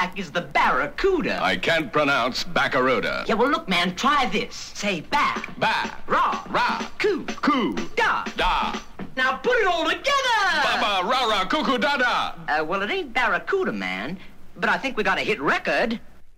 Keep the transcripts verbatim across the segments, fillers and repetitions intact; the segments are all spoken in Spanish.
back is the barracuda. I can't pronounce Baccaruda. Yeah, well, look, man, try this. Say back. Ba. Ra. Ra. Coo. Coo. Da. Da. Now put it all together. Baba, ra, ra, cuckoo, da, da. Uh, well, it ain't barracuda, man, but I think we got a hit record.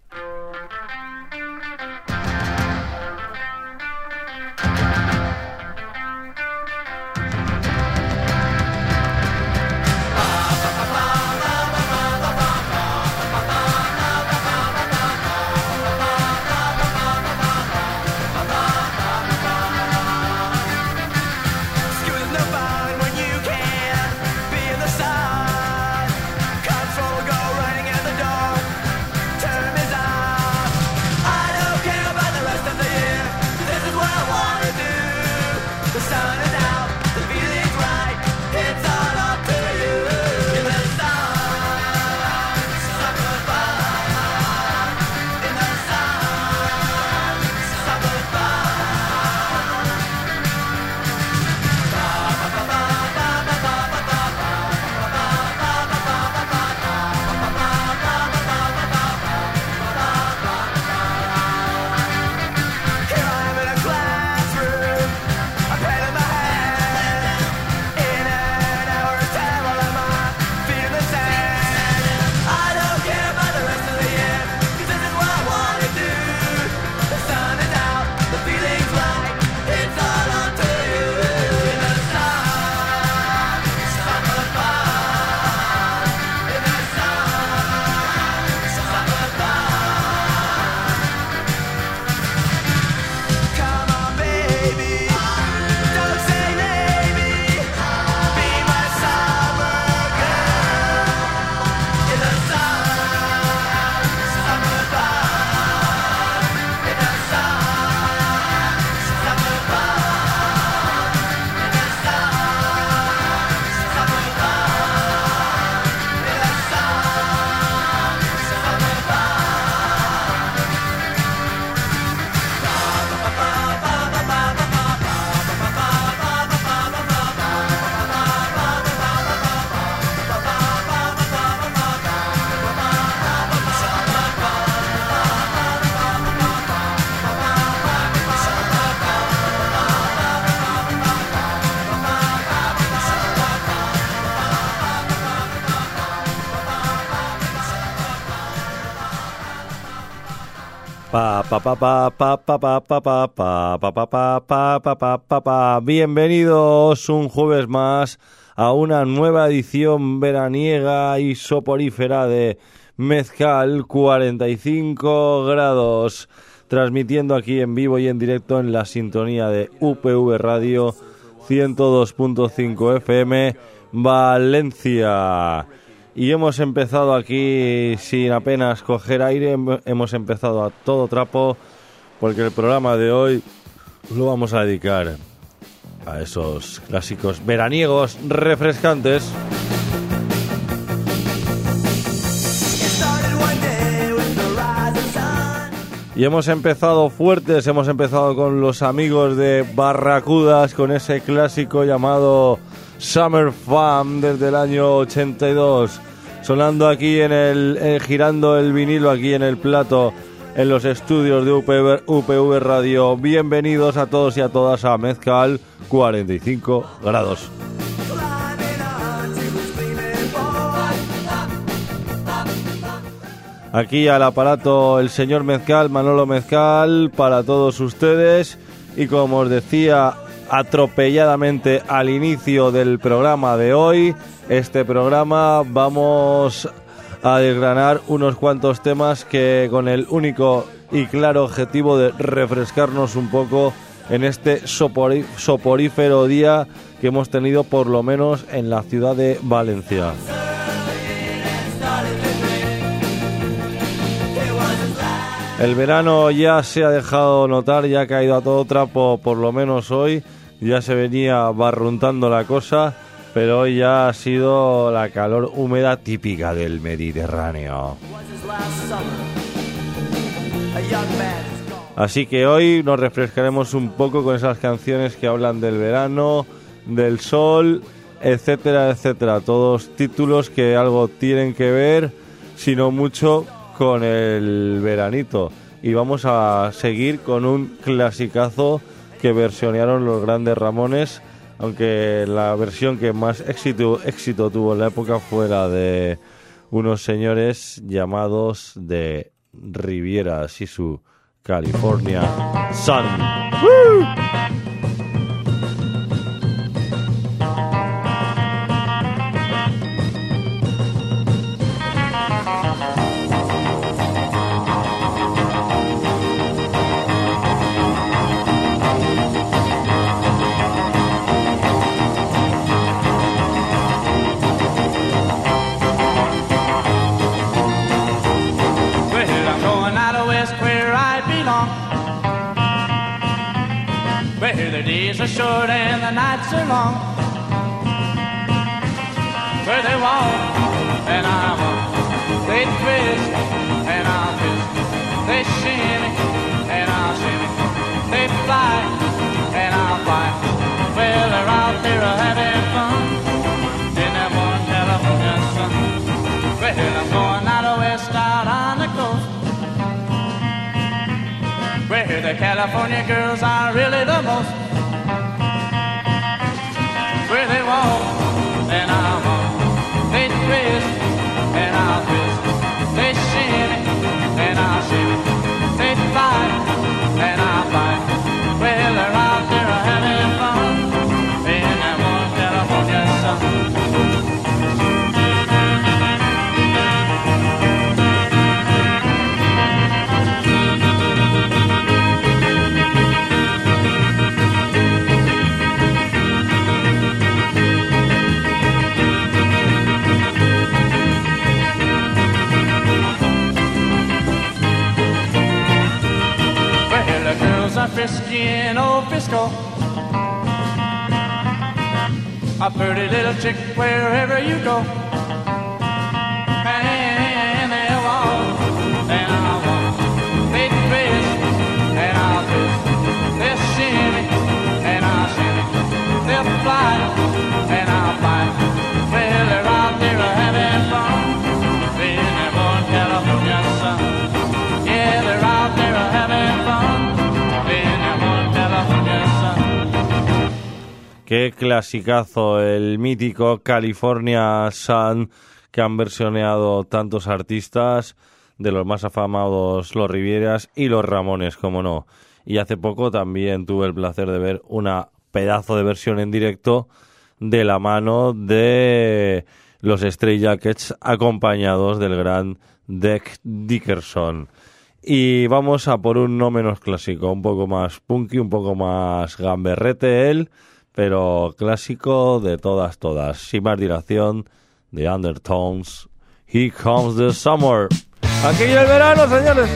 Pa pa pa pa pa pa pa pa pa pa pa pa pa pa pa pa pa. Bienvenidos un jueves más a una nueva edición veraniega y soporífera de Mezcal cuarenta y cinco grados, transmitiendo aquí en vivo y en directo en la sintonía de U P V Radio ciento dos punto cinco F M Valencia. Y hemos empezado aquí sin apenas coger aire, hemos empezado a todo trapo, porque el programa de hoy lo vamos a dedicar a esos clásicos veraniegos refrescantes. Y hemos empezado fuertes, hemos empezado con los amigos de Barracudas, con ese clásico llamado Summer Fun desde el año ochenta y dos, sonando aquí en el, eh, girando el vinilo aquí en el plato en los estudios de U P V, U P V Radio. Bienvenidos a todos y a todas a Mezcal cuarenta y cinco grados. Aquí al aparato el señor Mezcal, Manolo Mezcal, para todos ustedes. Y como os decía atropelladamente al inicio del programa de hoy, este programa vamos a desgranar unos cuantos temas que con el único y claro objetivo de refrescarnos un poco en este soporí- soporífero día que hemos tenido por lo menos en la ciudad de Valencia. El verano ya se ha dejado notar, ya ha caído a todo trapo, por lo menos hoy. Ya se venía barruntando la cosa, pero hoy ya ha sido la calor húmeda típica del Mediterráneo. Así que hoy nos refrescaremos un poco con esas canciones que hablan del verano, del sol, etcétera, etcétera. Todos títulos que algo tienen que ver, si no mucho, con el veranito. Y vamos a seguir con un clasicazo que versionearon los Grandes Ramones, aunque la versión que más éxito, éxito tuvo en la época fue la de unos señores llamados de Rivieras y su California Sun. ¡Woo! Where the days are short and the nights are long, where they walk and I walk, they twist and I'll twist, they shimmy and I'll shimmy, they fly and I'll fly. Well, they're out there having fun in that warm California sun. Well, I'm going out west, out on the coast, where the California girls are really the most, where they walk and I walk, they twist and I'll twist, they shimmy and I'll shimmy, they fly and I'll fly. Well, they're out there having fun in that warm California sun. Frisky in old Frisco, a pretty little chick wherever you go, and they walk and I'll walk, they twist and I'll twist, they'll shimmy and I'll shimmy, they'll fly and I'll fly. Well, they're out there having fun in that warm California sun. Yeah, they're out there having fun. Qué clasicazo, el mítico California Sun, que han versioneado tantos artistas, de los más afamados los Rivieras y los Ramones, como no. Y hace poco también tuve el placer de ver una pedazo de versión en directo de la mano de los Stray Jackets, acompañados del gran Dec Dickerson. Y vamos a por un no menos clásico, un poco más punky, un poco más gamberrete él, pero clásico de todas, todas. Sin más dilación, The Undertones, Here Comes the Summer. ¡Aquí llega el verano, señores!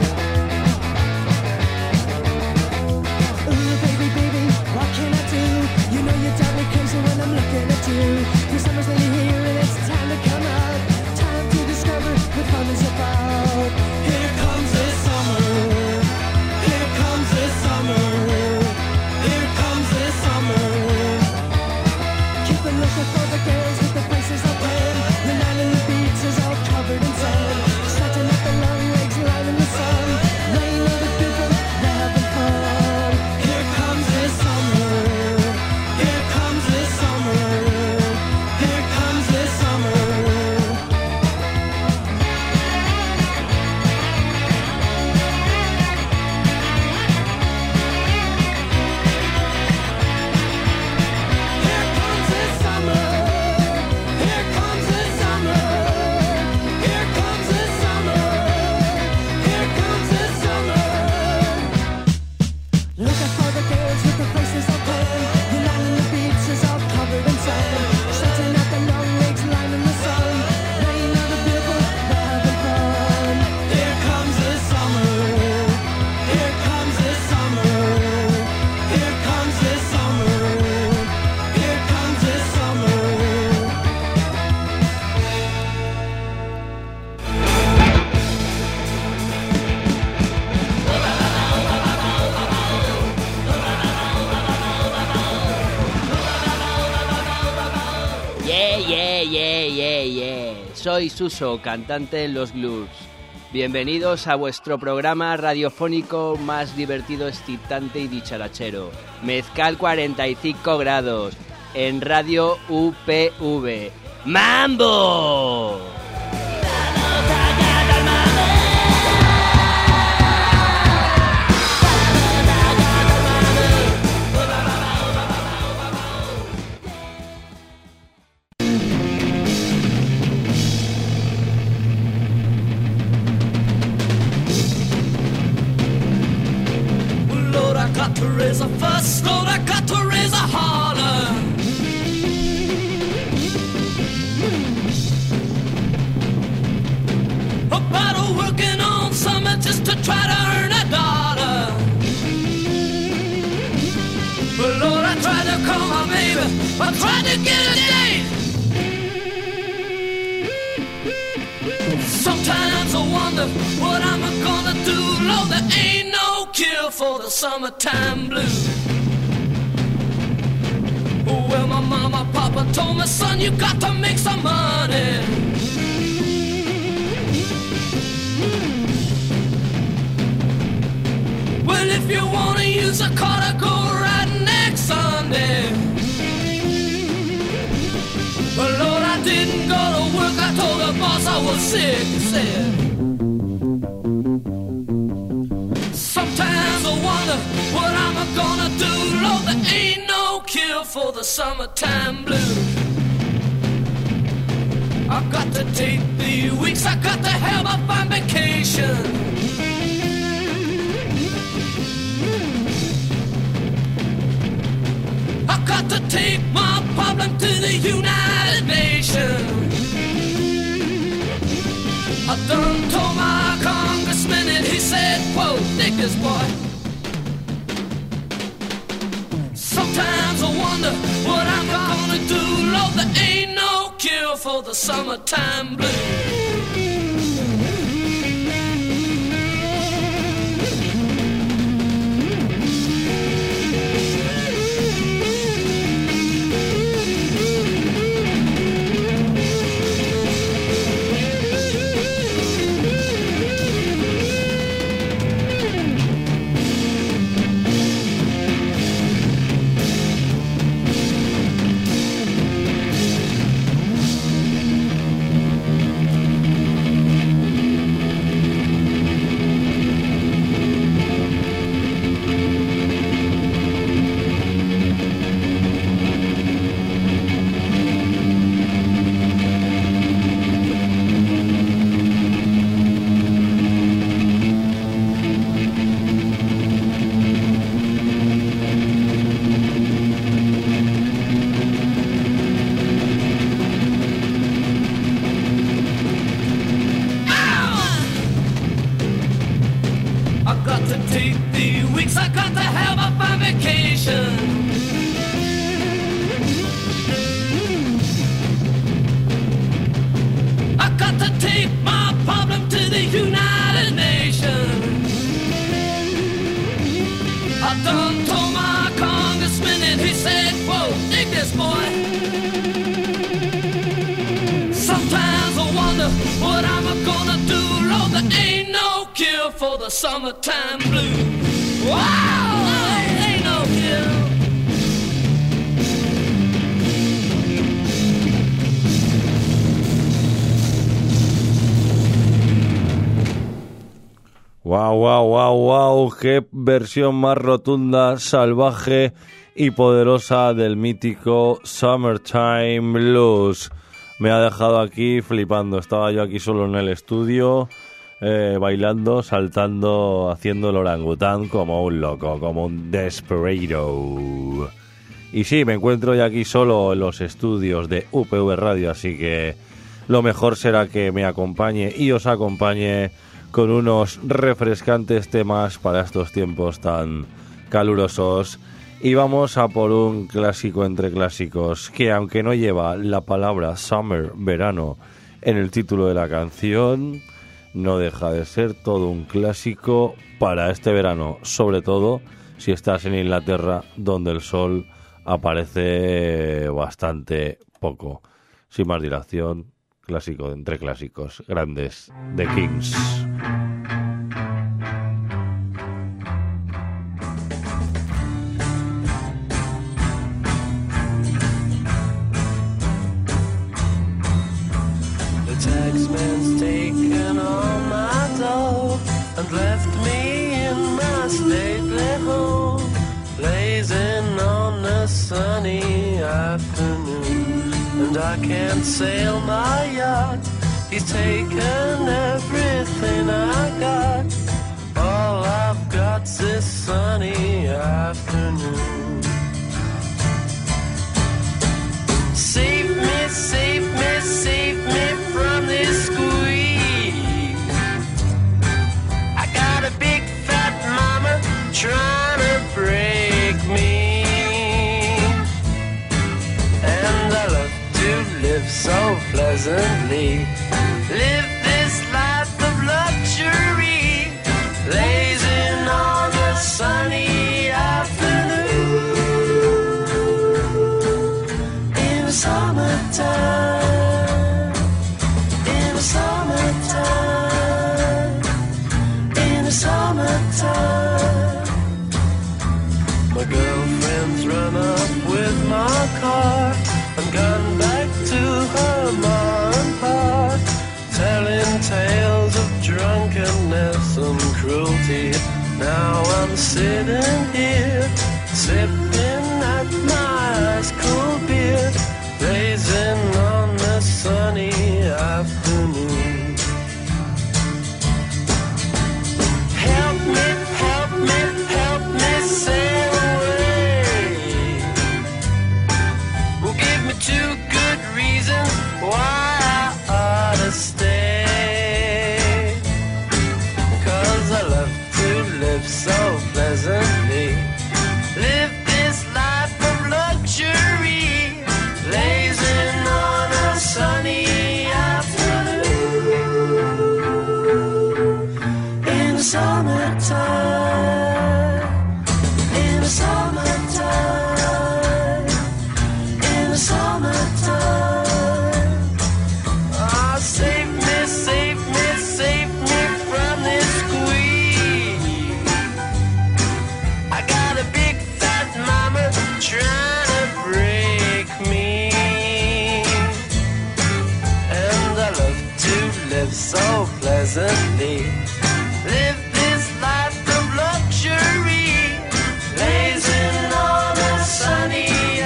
Soy Suso, cantante en los Blues. Bienvenidos a vuestro programa radiofónico más divertido, excitante y dicharachero. Mezcal cuarenta y cinco grados, en Radio U P V. ¡Mambo! To raise a fuss, Lord, I got to raise a holler. About a working on something just to try to earn a dollar. But Lord, I tried to call my baby, I tried to get a date. Sometimes I wonder what I'm gonna do, Lord, there ain't no cure for the summertime blues. Well, my mama, papa told me, son, you got to make some money. Well, if you wanna use a car to go riding next Sunday. But Lord, I didn't go to work, I told the boss I was sick, he said. Sometimes I wonder what I'm gonna do, Lord, there ain't no cure for the summertime blues. I got to take the weeks, I got to have a fine vacation. I got to take my problem to the United Nations. I done told my congressman and he said, quote, dig this boy. Sometimes I wonder what I'm gonna do, Lord, there ain't no cure for the summertime blues. Summertime blues. Wow, ain't no cure. Wow, wow, wow, wow, qué versión más rotunda, salvaje y poderosa del mítico Summertime Blues. Me ha dejado aquí flipando. Estaba yo aquí solo en el estudio. Eh, bailando, saltando, haciendo el orangután como un loco, como un desperado. Y sí, me encuentro ya aquí solo en los estudios de U P V Radio, así que lo mejor será que me acompañe y os acompañe con unos refrescantes temas para estos tiempos tan calurosos. Y vamos a por un clásico entre clásicos, que aunque no lleva la palabra summer, verano, en el título de la canción, no deja de ser todo un clásico para este verano, sobre todo si estás en Inglaterra, donde el sol aparece bastante poco. Sin más dilación, clásico de entre clásicos, grandes, The Kings. sunny afternoon, and I can't sail my yacht. He's taken everything I got. All I've got's this sunny afternoon. Save me, save me, save me from this squeeze. I got a big fat mama trying to break me, and I love to live so pleasantly. Live this life of luxury, blazing on a sunny afternoon in the summertime, in the summertime, in the summertime. My girlfriend's run up with my car and gone back to her mom and pa, telling tales of drunkenness and cruelty. Now I'm sitting here, sipping at my ice cold beer, blazing on the sunny afternoon. Help me, help me, help me sail away. Well, give me two good reasons why I ought to stay. 'Cause I love to live so pleasantly, live this life of luxury, blazing on a sunny afternoon in the summertime, in the summertime, in the summertime. Ah, save me, save me, save me from this squeeze. I got a big fat mama trying to break me, and I love to live so pleasantly, live this life of luxury, blazing on a sunny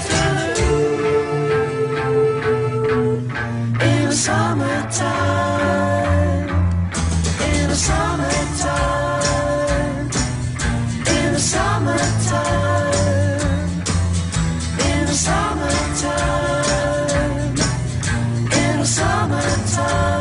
afternoon in the summertime, in the summertime, in the summertime, in the summertime, in the summertime.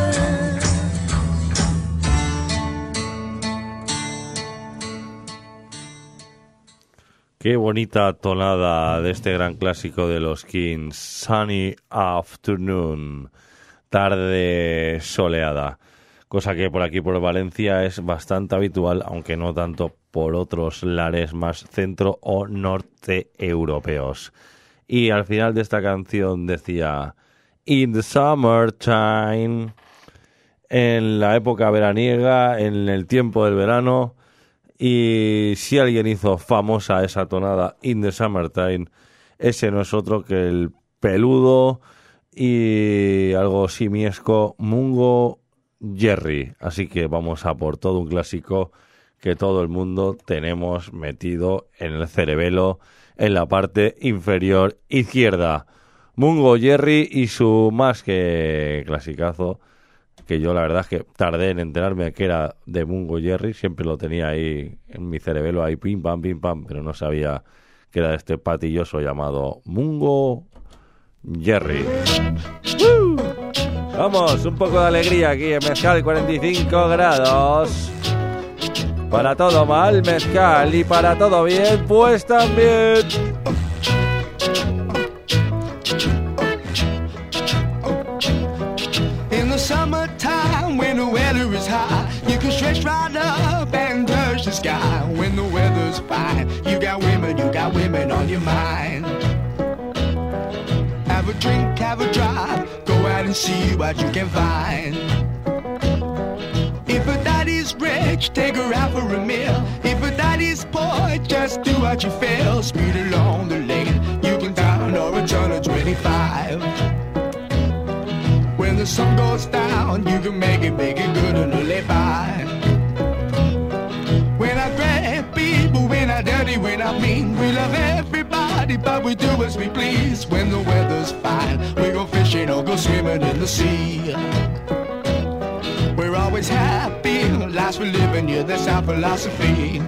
Qué bonita tonada de este gran clásico de los Kings, Sunny Afternoon, tarde soleada, cosa que por aquí por Valencia es bastante habitual, aunque no tanto por otros lares más centro o norte europeos. Y al final de esta canción decía In the summertime, en la época veraniega, en el tiempo del verano. Y si alguien hizo famosa esa tonada In the Summertime, ese no es otro que el peludo y algo simiesco Mungo Jerry. Así que vamos a por todo un clásico que todo el mundo tenemos metido en el cerebelo, en la parte inferior izquierda. Mungo Jerry y su más que clasicazo, que yo la verdad es que tardé en enterarme que era de Mungo Jerry, siempre lo tenía ahí en mi cerebelo, ahí pim pam, pim pam, pero no sabía que era de este patilloso llamado Mungo Jerry. ¡Uh! Vamos, un poco de alegría aquí en Mezcal cuarenta y cinco grados. Para todo mal, mezcal, y para todo bien, pues también. Summertime, when the weather is high, you can stretch right up and touch the sky. When the weather's fine, you got women, you got women on your mind. Have a drink, have a drive, go out and see what you can find. If a daddy's rich, take her out for a meal. If a daddy's poor, just do what you feel. Speed along the lane, you can down or a turn of twenty-five. When the sun goes down, you can make it, make it good and live by. When I grab people, when I dirty, when I mean, we love everybody. everybody, but we do as we please. When the weather's fine, we go fishing or go swimming in the sea. We're always happy, lives we live in, yeah, that's our philosophy.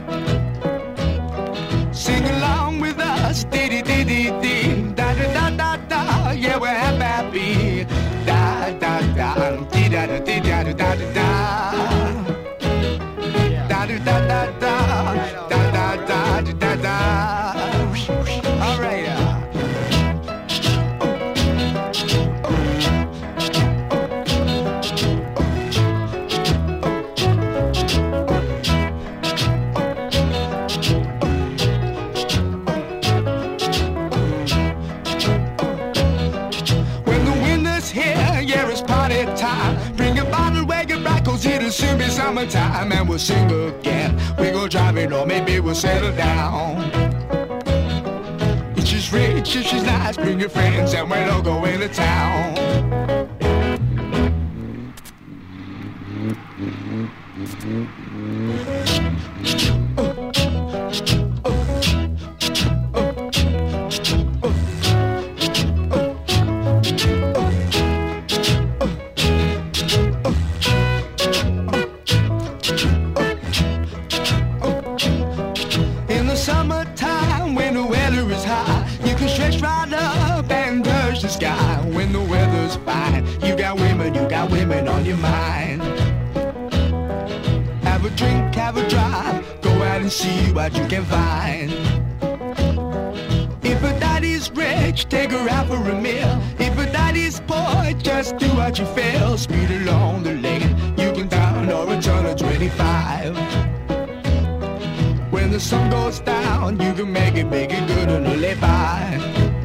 Sing along with us, dee-dee-dee-dee-dee, da-da-da-da-da, yeah, we're happy, da-da-da, dee-da-da-dee-da-da-da-da, da-da-da-da-da, da-da-da-da-da-da. All right, uh. Bring a bottle, wag it right, cause it'll soon be summertime. And we'll sing again, we go driving or maybe we'll settle down. It's just rich, it's just nice, bring your friends and we'll all go into town. When the weather's fine, you got women, you got women on your mind. Have a drink, have a drive, go out and see what you can find. If a daddy's rich, take her out for a meal. If a daddy's poor, just do what you feel. Speed along the lane, you can down or a turn of twenty-five. When the sun goes down, you can make it, make it good and live by.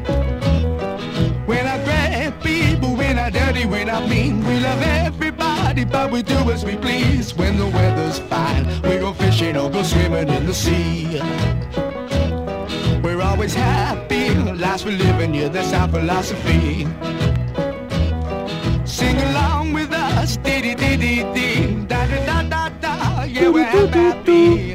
We're not great people, we're not dirty, we're not mean. We love everybody, but we do as we please. When the weather's fine, we go fishing or go swimming in the sea. We're always happy, lives we live in, yeah, that's our philosophy. Sing along with us, dee-dee-dee-dee-dee, da-da-da-da-da, yeah, we're happy.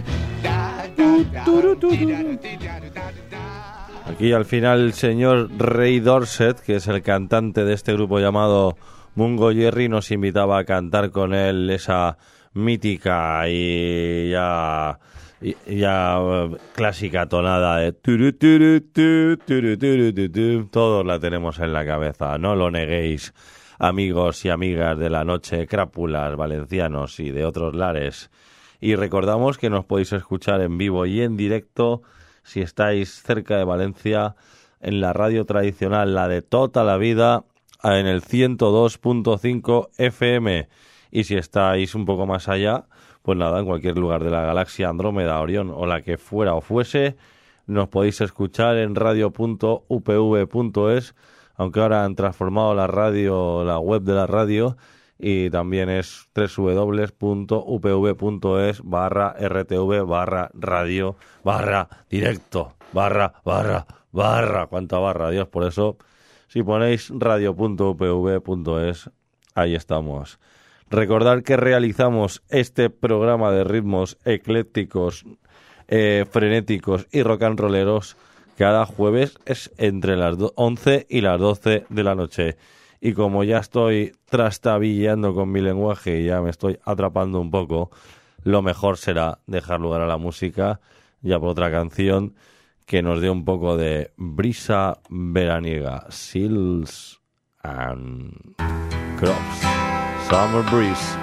Da-da-da-da-da-da-da-da-da. Aquí al final el señor Ray Dorset, que es el cantante de este grupo llamado Mungo Jerry, nos invitaba a cantar con él esa mítica y ya, y ya clásica tonada de turu, turu, tu, turu, turu, tu, tu. Todos la tenemos en la cabeza, no lo neguéis, amigos y amigas de la noche, crápulas, valencianos y de otros lares. Y recordamos que nos podéis escuchar en vivo y en directo si estáis cerca de Valencia, en la radio tradicional, la de toda la vida, en el ciento dos punto cinco F M. Y si estáis un poco más allá, pues nada, en cualquier lugar de la galaxia, Andrómeda, Orión o la que fuera o fuese, nos podéis escuchar en radio punto u p v punto es, aunque ahora han transformado la radio, la web de la radio, y también es doble u doble u doble u punto u p v punto es barra r t v barra radio barra directo barra barra barra cuánta barra, Dios. Por eso, si ponéis radio punto u p v punto es, ahí estamos. Recordad que realizamos este programa de ritmos eclécticos, eh, frenéticos y rock and rolleros cada jueves, es entre las once y las doce de la noche. Y como ya estoy trastabilleando con mi lenguaje y ya me estoy atrapando un poco, lo mejor será dejar lugar a la música, ya por otra canción que nos dé un poco de brisa veraniega. Seals and Crops. Summer Breeze.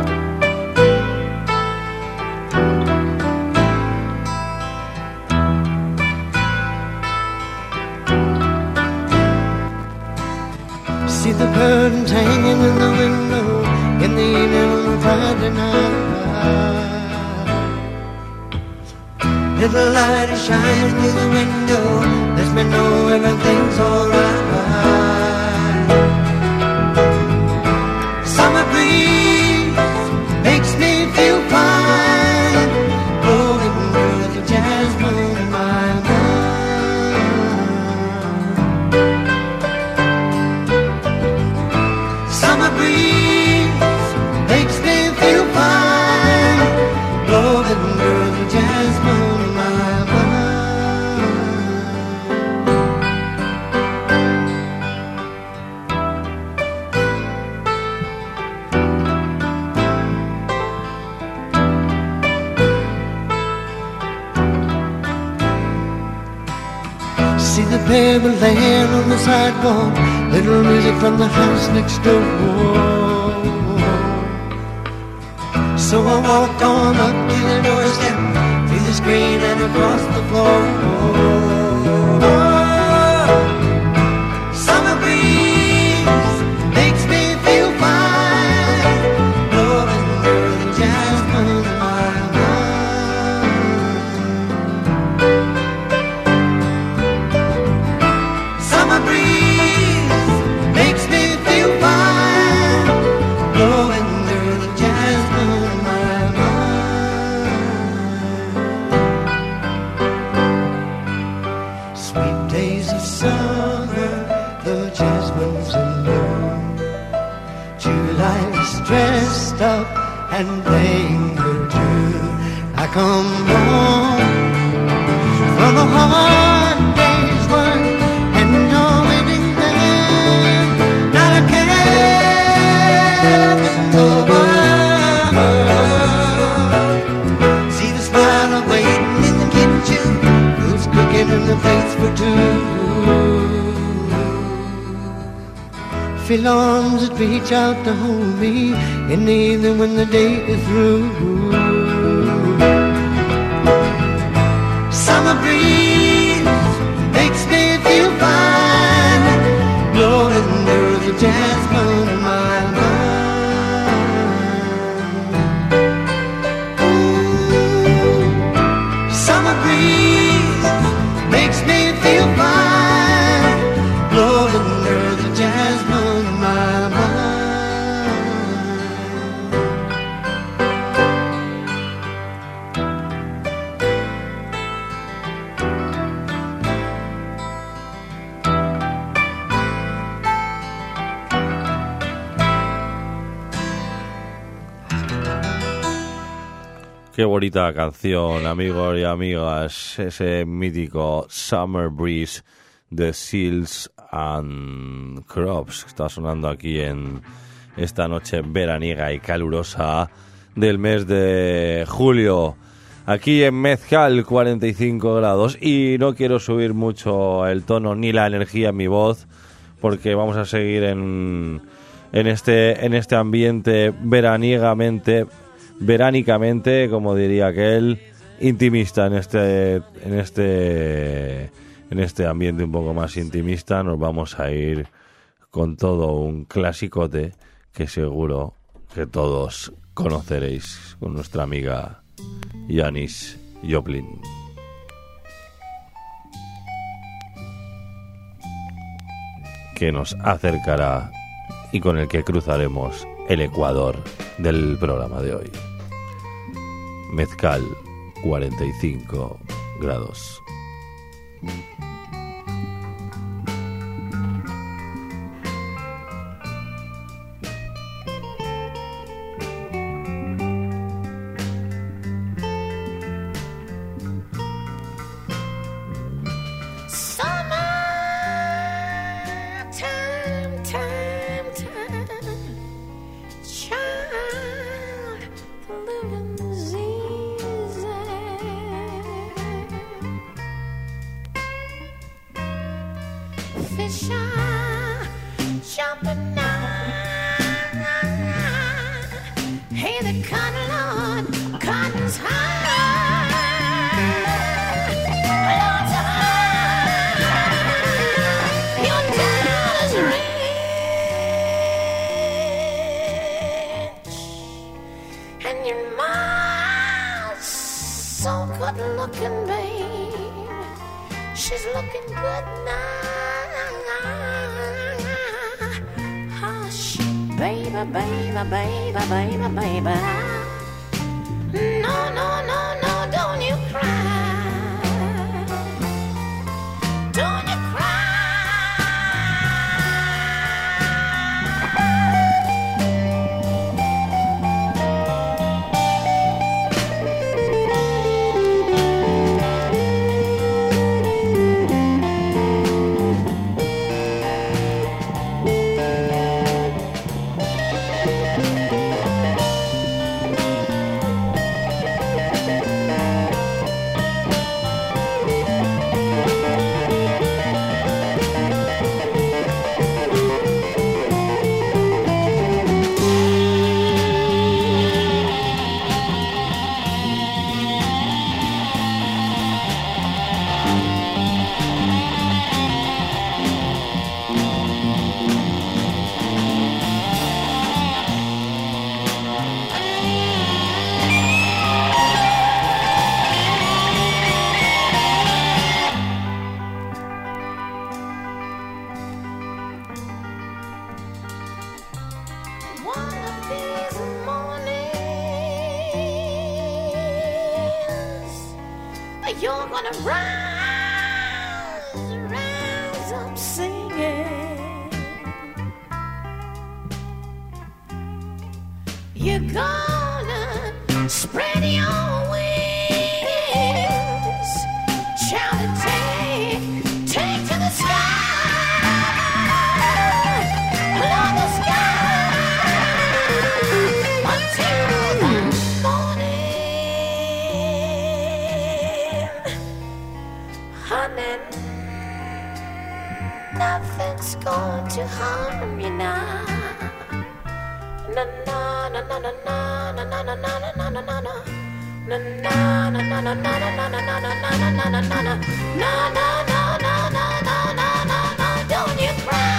See the curtains hanging in the window in the evening on a Friday night. Little light is shining through the window, lets me know everything's alright. Summer breeze makes me feel fine, blowing through the jasmine in my mind. Summer breeze makes me feel fine, blowing through the jasmine in my mind. play with land on the sidewalk, little music from the house next door. So I walk on up to the doorstep, through the screen and across the floor. Summer breeze makes me feel fine, blowing through the jasmine in my mind. Summer breeze makes me feel fine, blowing through the jasmine in my mind. Sweet days of summer, the jasmine's in bloom. July is dressed up and playing her tune. I come home from a hard day's work and no waiting there, not a care in the world. See the smile of waiting in the kitchen, food's cooking and the plates for two. Feel arms that reach out to hold me in the evening when the day is through. Summer breeze makes me feel fine, blowing through the jasmine in my mind. Ooh, summer breeze makes me feel fine, blowing through the jasmine in my mind. Qué bonita canción, amigos y amigas, ese mítico Summer Breeze de Seals and Crops, que está sonando aquí en esta noche veraniega y calurosa del mes de julio, aquí en Mezcal, cuarenta y cinco grados, y no quiero subir mucho el tono ni la energía en mi voz, porque vamos a seguir en, en, este, en este ambiente veraniegamente, veránicamente, como diría aquel, intimista, en este, en este, en este ambiente un poco más intimista. Nos vamos a ir con todo un clasicote que seguro que todos conoceréis, con nuestra amiga Janis Joplin. Que nos acercará y con el que cruzaremos el ecuador del programa de hoy. Mezcal, cuarenta y cinco grados. you're gonna rise, rise up singing. You're gonna spread your wings, shout and take, take to the sky. Nothing's going to harm you now. Na na na na na na na na na na na na na na. Na na na na na na na na na na na na na na na. Na na na na na na na na. Don't you cry.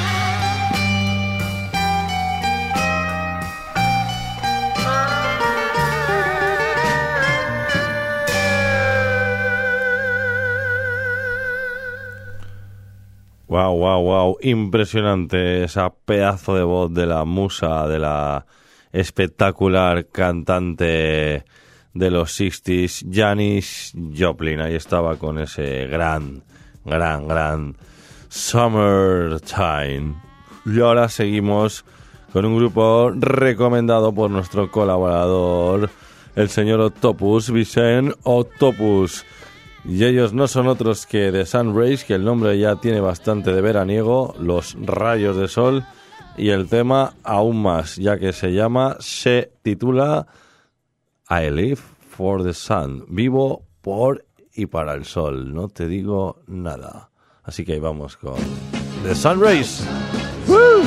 Wow, wow, wow, impresionante esa pedazo de voz de la musa, de la espectacular cantante de los sesenta, Janis Joplin. Ahí estaba con ese gran, gran, gran Summertime. Y ahora seguimos con un grupo recomendado por nuestro colaborador, el señor Octopus, Vicent Octopus. Y ellos no son otros que The Sun Rays, que el nombre ya tiene bastante de veraniego, los rayos de sol, y el tema aún más, ya que se llama, se titula I Live for the Sun, vivo por y para el sol, no te digo nada. Así que ahí vamos con The Sun Rays. ¡Woo!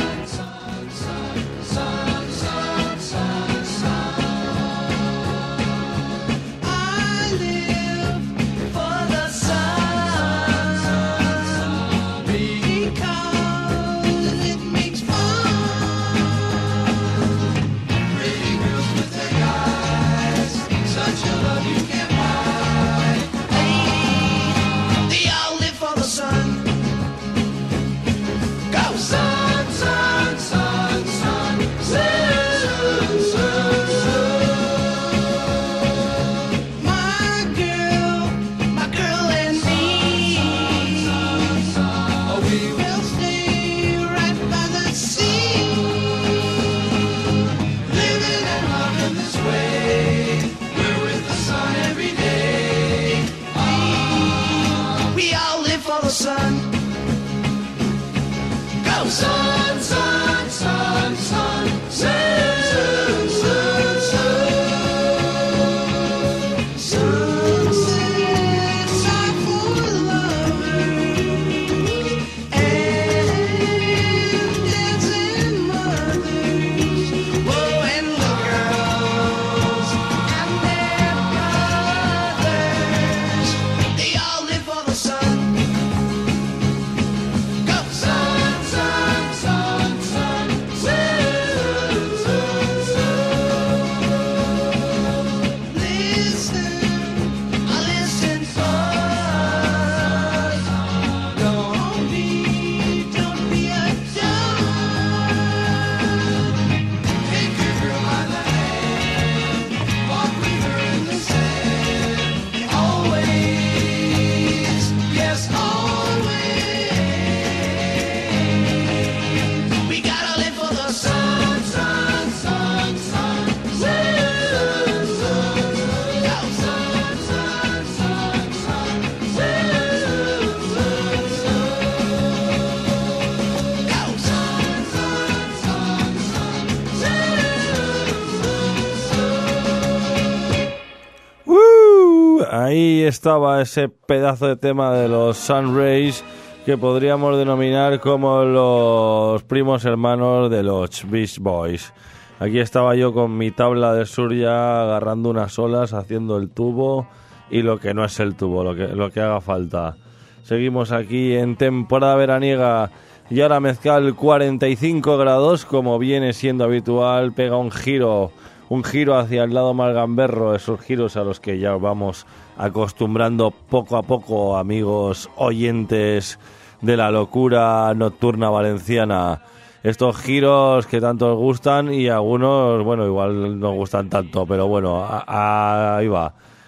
Ahí estaba ese pedazo de tema de los Sun Rays, que podríamos denominar como los primos hermanos de los Beach Boys. Aquí estaba yo con mi tabla de surf ya agarrando unas olas, haciendo el tubo y lo que no es el tubo, lo que, lo que haga falta. Seguimos aquí en temporada veraniega y ahora Mezcal cuarenta y cinco grados, como viene siendo habitual, pega un giro, un giro hacia el lado más gamberro, esos giros a los que ya vamos acostumbrando poco a poco, amigos oyentes de la locura nocturna valenciana. Estos giros que tanto os gustan y algunos, bueno, igual no gustan tanto, pero bueno, a, a, ahí va.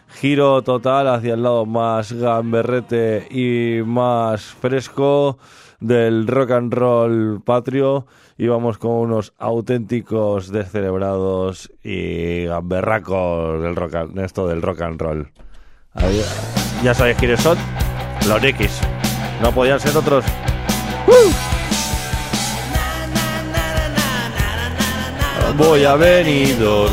giro total hacia el lado más gamberrete y más fresco del rock and roll patrio, y vamos con unos auténticos descerebrados y gamberracos del rock and, esto del rock and roll. Ahí, ya sabéis quiénes son, los X, no podían ser otros. ¡Uh! Voy a Benidorm.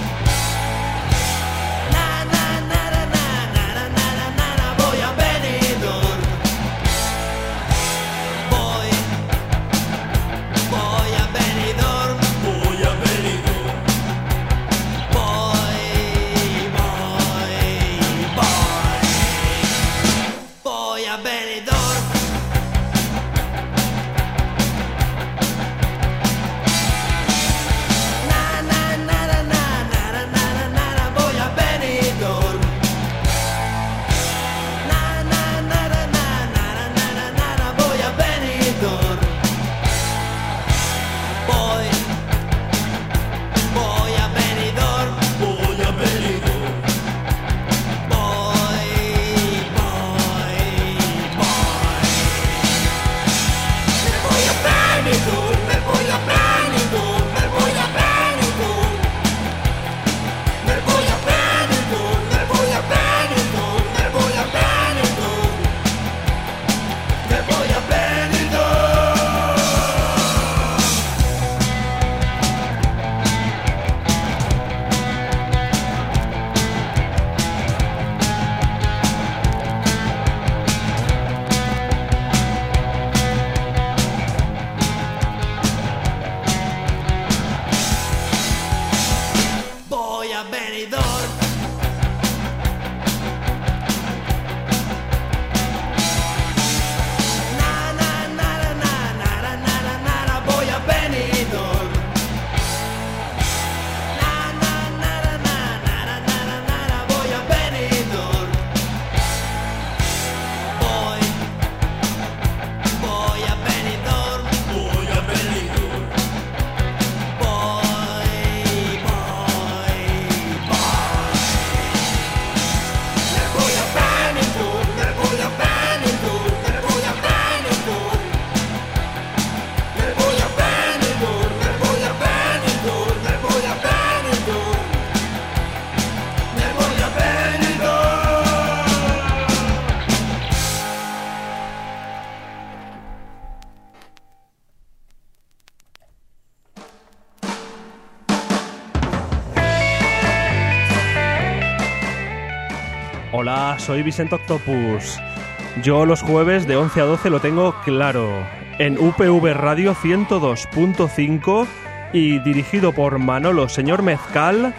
Hola, soy Vicente Octopus. Yo los jueves de once a doce lo tengo claro, en U P V Radio ciento dos punto cinco y dirigido por Manolo Señor Mezcal,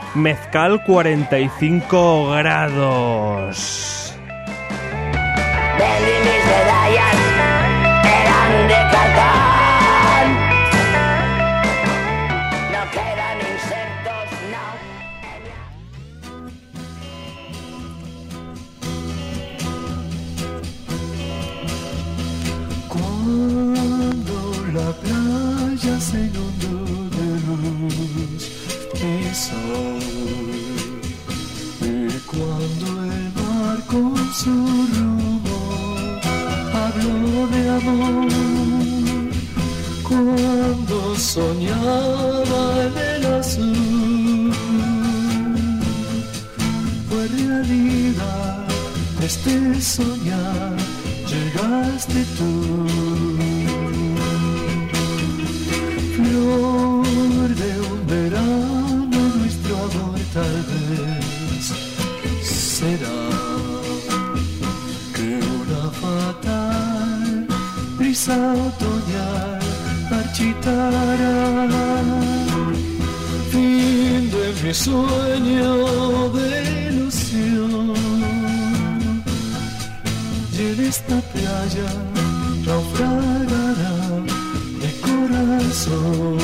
Mezcal cuarenta y cinco grados. Vendí mis medallas, eran de cartón. No quedan insectos, no. Cuando la playa se inundó de luz y sol, y cuando el mar con su rumor habló de amor, cuando soñaba en el azul, fue realidad este soñar, llegaste tú. Flor de un verano, nuestro amor tal vez será que una fatal brisa otoñal marchitará. Fin de mi sueño de ilusión, y en esta playa naufragará mi corazón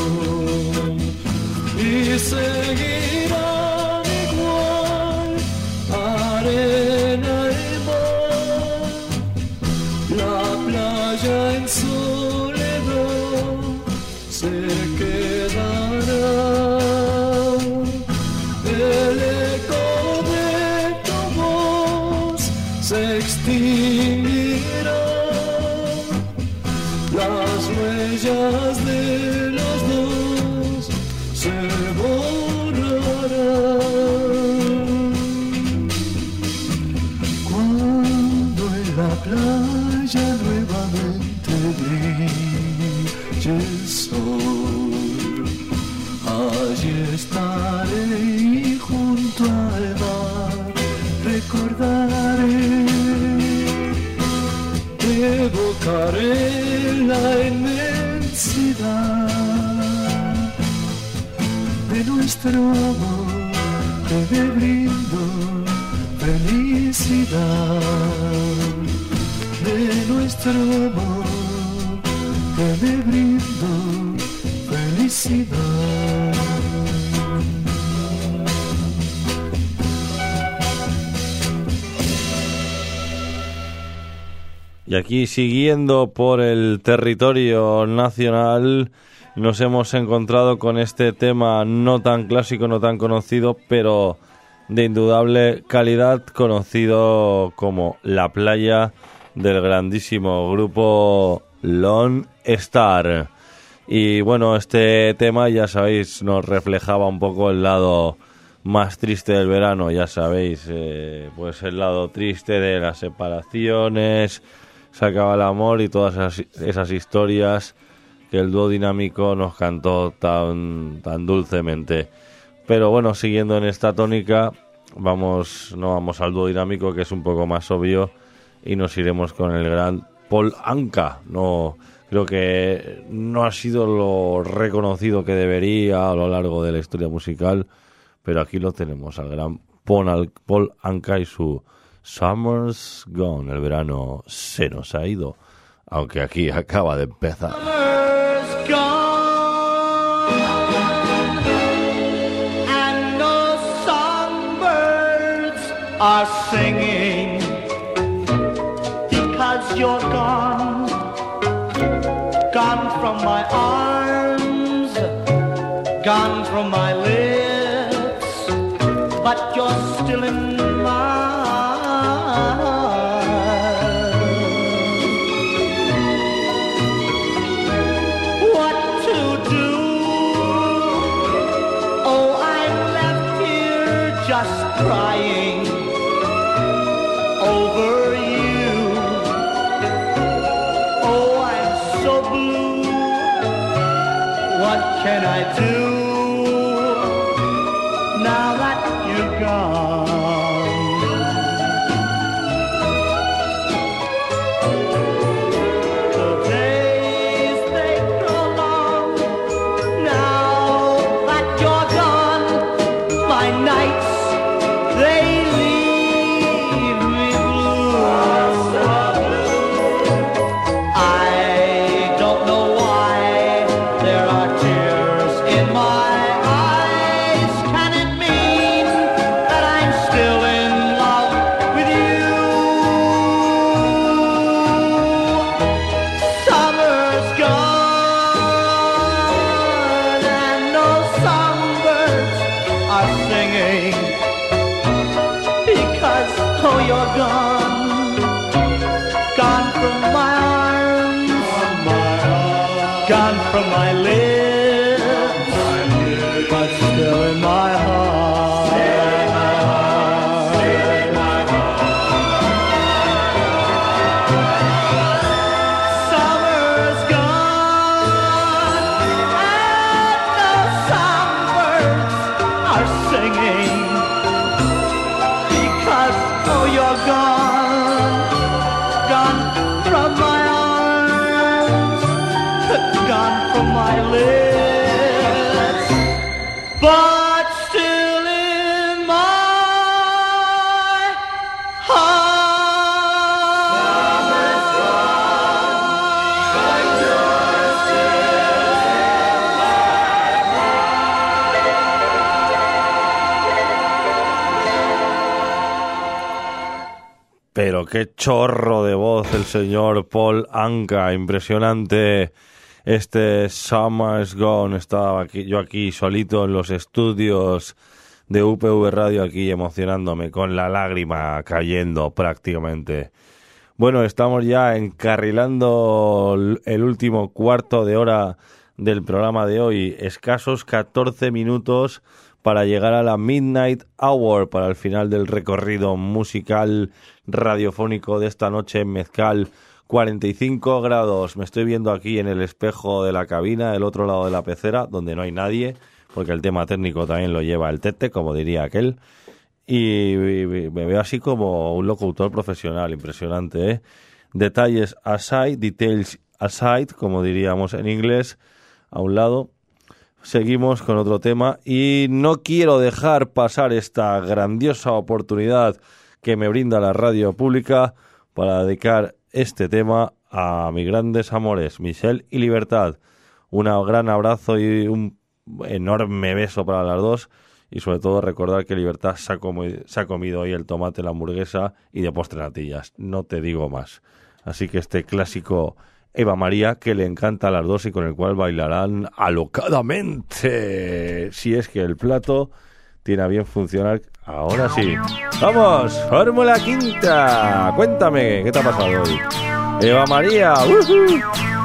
y seguirá igual arena y mar, la playa en soledad se quedará, el eco de extinguirá, las huellas de los dos se borrarán. Cuando en la playa nuevamente brille el sol, allí estaré y junto al mar recordaré, evocaré la inmensidad de nuestro amor, que me brindo felicidad, de nuestro amor, que me brindo felicidad. Y aquí, siguiendo por el territorio nacional, nos hemos encontrado con este tema no tan clásico, no tan conocido, pero de indudable calidad, conocido como La Playa, del grandísimo grupo Lone Star. Y bueno, este tema, ya sabéis, nos reflejaba un poco el lado más triste del verano, ya sabéis, eh, pues el lado triste de las separaciones, se acaba el amor y todas esas, esas historias que el dúo dinámico nos cantó tan, tan dulcemente. Pero bueno, siguiendo en esta tónica, vamos no vamos al dúo dinámico, que es un poco más obvio, y nos iremos con el gran Paul Anka. No, creo que no ha sido lo reconocido que debería a lo largo de la historia musical, pero aquí lo tenemos, al gran Paul, Paul Anka y su Summer's Gone. El verano se nos ha ido, aunque aquí acaba de empezar. Summer's gone, and no songbirds are singing, because you're gone, gone from my arms, gone from my lips, but you're still in my crying over you. Oh, I'm so blue. What can I do now that you're gone? The days they grow long now that you're gone. My nights, they leave me blue. I don't know why there are tears in my eyes. Can it mean that I'm still in love with you? Summer's gone and no songbirds are singing, because, oh, you're gone, gone from my arms, gone from my lips, but still in my heart. Summer's gone and the songbirds are singing, because, oh, you're gone, gone from my arms, gone from my lips, but still in my Pero qué chorro de voz el señor Paul Anka, impresionante. Este Summer's Gone, estaba aquí, yo aquí solito en los estudios de U P V Radio aquí emocionándome con la lágrima cayendo prácticamente. Bueno, estamos ya encarrilando el último cuarto de hora del programa de hoy, escasos catorce minutos para llegar a la Midnight Hour, para el final del recorrido musical radiofónico de esta noche en Mezcal. Cuarenta y cinco grados, me estoy viendo aquí en el espejo de la cabina, del otro lado de la pecera, donde no hay nadie, porque el tema técnico también lo lleva el tete, como diría aquel. Y me veo así como un locutor profesional, impresionante, ¿eh? Detalles aside, details aside, como diríamos en inglés, a un lado. Seguimos con otro tema y no quiero dejar pasar esta grandiosa oportunidad que me brinda la radio pública para dedicar este tema a mis grandes amores, Michelle y Libertad. Un gran abrazo y un enorme beso para las dos. Y sobre todo recordar que Libertad se ha, comido, se ha comido hoy el tomate, la hamburguesa y de postre natillas. No te digo más. Así que este clásico Eva María, que le encanta a las dos y con el cual bailarán alocadamente. Si es que el plato tiene a bien funcionar. Ahora sí. ¡Vamos! ¡Fórmula Quinta! Cuéntame, ¿qué te ha pasado hoy? Eva María. ¡Uh-huh!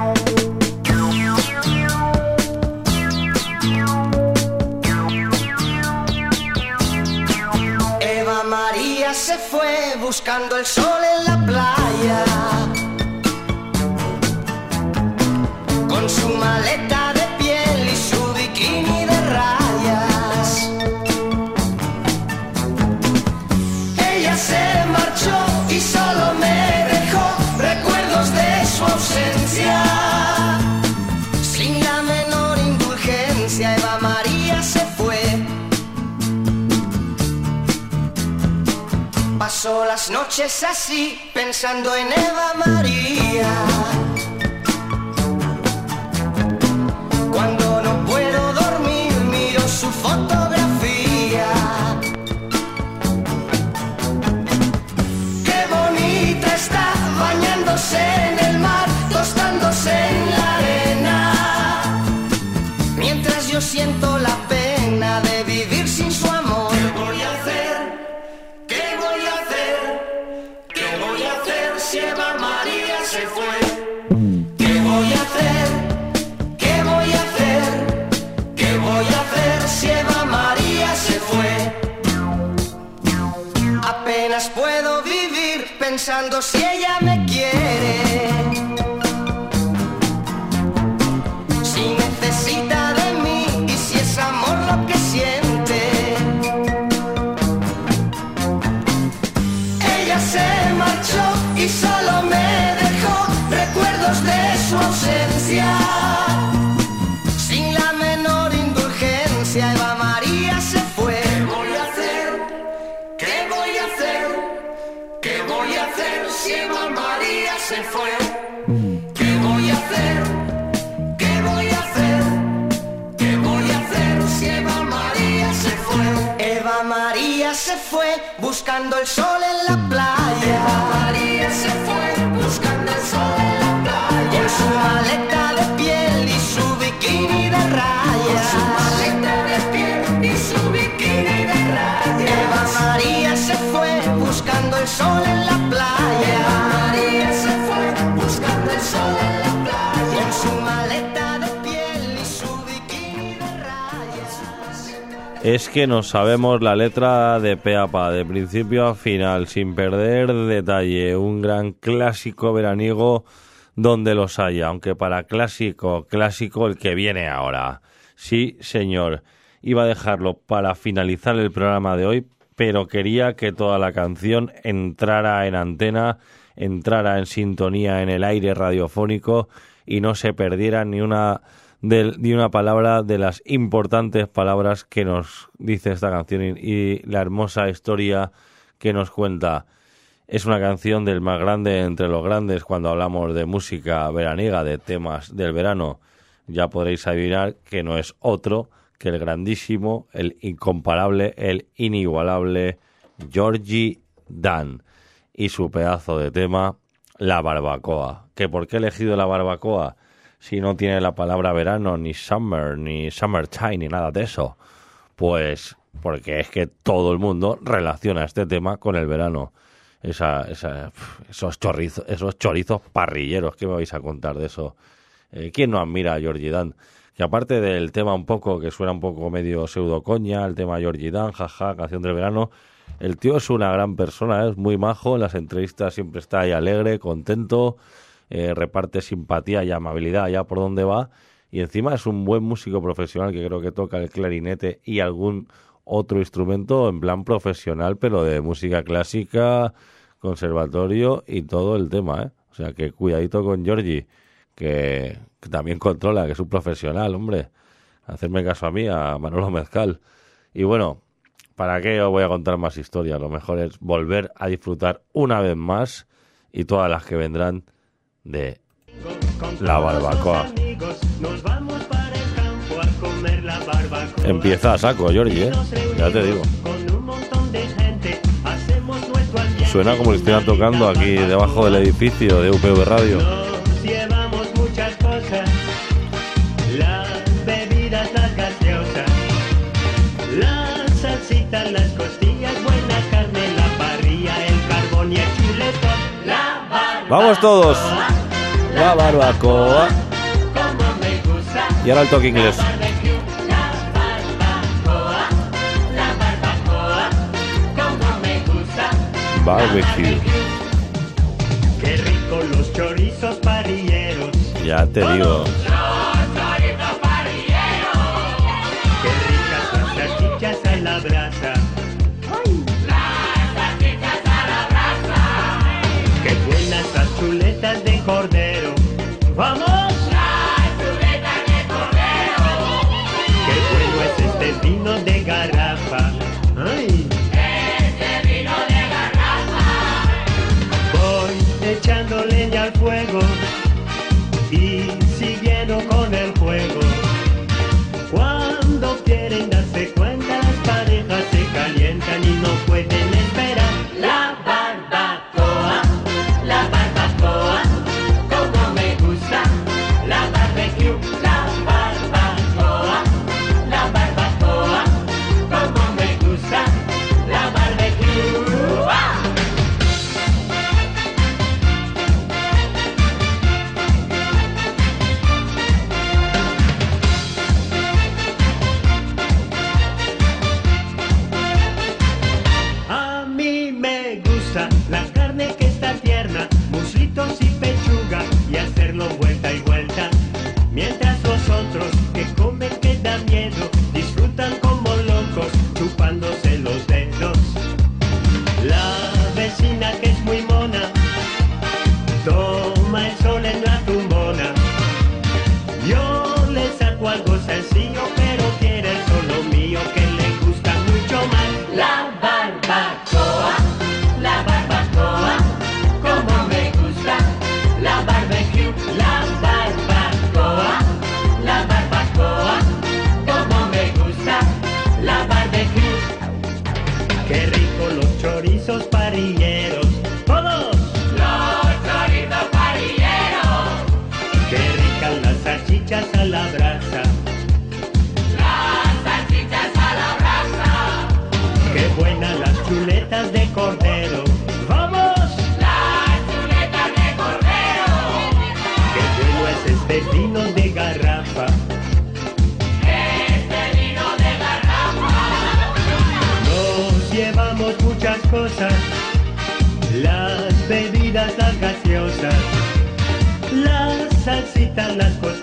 Se fue buscando el sol en la playa, con su maleta de piel y su bikini de rayas. Ella se marchó y solo me dejó recuerdos de su ausencia. Sin la menor indulgencia, Eva María se fue. Paso las noches así, pensando en Eva María. Cuando no puedo dormir, miro su fotografía. Qué bonita está, bañándose en el mar, tostándose en la arena. Mientras yo siento la pena de vivir sin su amor. ¿Qué voy a hacer? ¿Qué voy a hacer? ¿Qué voy a hacer si Eva María se fue? ¿Qué voy a hacer? ¿Qué voy a hacer? ¿Qué voy a hacer si Eva María se fue? Apenas puedo vivir pensando si ella me quiere. Si necesita de mí y si es amor lo que siente. Se marchó y solo me dejó recuerdos de su ausencia. Sin la menor indulgencia, Eva María se fue. ¿Qué voy a hacer? ¿Qué voy a hacer? ¿Qué voy a hacer si Eva María se fue? ¿Qué voy a hacer? ¿Qué voy a hacer? ¿Qué voy a hacer si Eva María se fue? Eva María se fue buscando el sol en la playa. Eva María se fue buscando el sol en la playa. Con su maleta de piel y su bikini de rayas. Con su maleta de piel y su bikini de rayas. Eva María se fue buscando el sol en la playa. Eva María se fue buscando el sol en la playa. Con su maleta de piel y su bikini de rayas. Es que nos sabemos la letra de pe a pa, de principio a final, sin perder detalle. Un gran clásico veraniego donde los haya, aunque para clásico, clásico el que viene ahora. Sí, señor. Iba a dejarlo para finalizar el programa de hoy, pero quería que toda la canción entrara en antena, entrara en sintonía en el aire radiofónico y no se perdiera ni una... De, de una palabra de las importantes palabras que nos dice esta canción y, y la hermosa historia que nos cuenta. Es una canción del más grande entre los grandes cuando hablamos de música veraniega, de temas del verano. Ya podréis adivinar que no es otro que el grandísimo, el incomparable, el inigualable Georgie Dan y su pedazo de tema, La Barbacoa. ¿Que por qué he elegido la barbacoa? Si no tiene la palabra verano, ni summer, ni summertime, ni nada de eso. Pues porque es que todo el mundo relaciona este tema con el verano. Esa, esa, esos chorizos, esos chorizos parrilleros, ¿qué me vais a contar de eso? Eh, ¿Quién no admira a Georgie Dan? Que aparte del tema un poco, que suena un poco medio pseudo coña, el tema Georgie Dan, jaja, canción del verano, el tío es una gran persona, ¿eh? Es muy majo, en las entrevistas siempre está ahí alegre, contento, eh, reparte simpatía y amabilidad allá por donde va, y encima es un buen músico profesional que creo que toca el clarinete y algún otro instrumento en plan profesional, pero de música clásica, conservatorio y todo el tema, ¿eh? O sea que cuidadito con Georgie, que, que también controla, que es un profesional, hombre. Hacerme caso a mí, a Manolo Mezcal. Y bueno, ¿para qué os voy a contar más historias? Lo mejor es volver a disfrutar una vez más y todas las que vendrán de la barbacoa. Empieza a saco, Georgie, ¿eh? Ya te digo. Suena como si estuvieran tocando aquí debajo del edificio de U P V Radio. Llevamos muchas cosas, las bebidas, las gaseosas, las salsitas, las costillas, buena carne, la parrilla, el carbón y el chuletón, la barbacoa. ¡Vamos todos! La barbacoa. Como me gusta. Y ahora el toque inglés. Barbecue. Qué rico los chorizos parrilleros. Ya te digo. Qué ricas las salchichas a la brasa. Las salchichas a la brasa. Qué buenas las chuletas de cordero. ¡Vamos! Las chuletas de cordero. Qué bueno es este vino de garrafa. ¡Ay! Echando leña al fuego y siguiendo con el juego. Cuando quieren darse cuenta, las parejas se calientan y no pueden esperar. La barbacoa, la barbacoa, como me gusta. La barbecue, la barbacoa, la barbacoa, como me gusta. La barbecue. ¡Ah! La carne que está tierna, muslitos y pechuga, y hacerlo vuelta y vuelta. Mientras los otros que comen que da miedo, disfrutan como locos, chupándose los dedos. La vecina que es muy mona, toma el sol en la tumbona. Yo le saco algo sencillo, pero quiere el solo mío, que le gusta mucho más. La barbacoa. La barbacoa, como me gusta. La barbecue, la barbacoa. La barbacoa, como me gusta. La barbecue. Qué rico los chorizos parrilleros. ¡Todos! Los chorizos parrilleros. Qué ricas las salchichas a la brasa. Las salchichas a la brasa. Qué buenas las chuletas de cordero. ¡Vamos! Las chuletas de cordero. Qué bueno es este vino de garrafa. Este vino de garrafa. Nos llevamos muchas cosas, las bebidas, las gaseosas, las salsitas, las cosas.